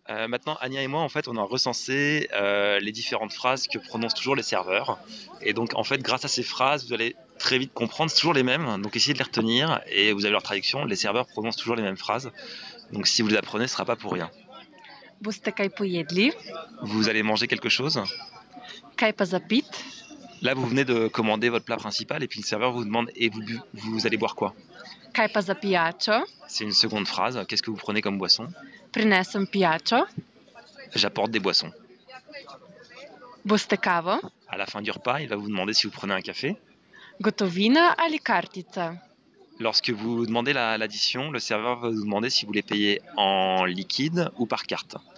Maintenant, Anya et moi, en fait, on a recensé les différentes phrases que prononcent toujours les serveurs. Et donc, en fait, grâce à ces phrases, vous allez très vite comprendre, c'est toujours les mêmes. Donc, essayez de les retenir et vous avez leur traduction. Les serveurs prononcent toujours les mêmes phrases. Donc, si vous les apprenez, ce ne sera pas pour rien. Boste kaj pojedli? Vous allez manger quelque chose. Kaj pa za pit? Là, vous venez de commander votre plat principal et puis le serveur vous demande et vous allez boire quoi? Kaj pa za pijačo? C'est une seconde phrase. Qu'est-ce que vous prenez comme boisson? Prinesem pijačo? J'apporte des boissons. Boste kavo? À la fin du repas, il va vous demander si vous prenez un café. Gotovina ali kartica? Lorsque vous demandez l'addition, le serveur va vous demander si vous les payez en liquide ou par carte.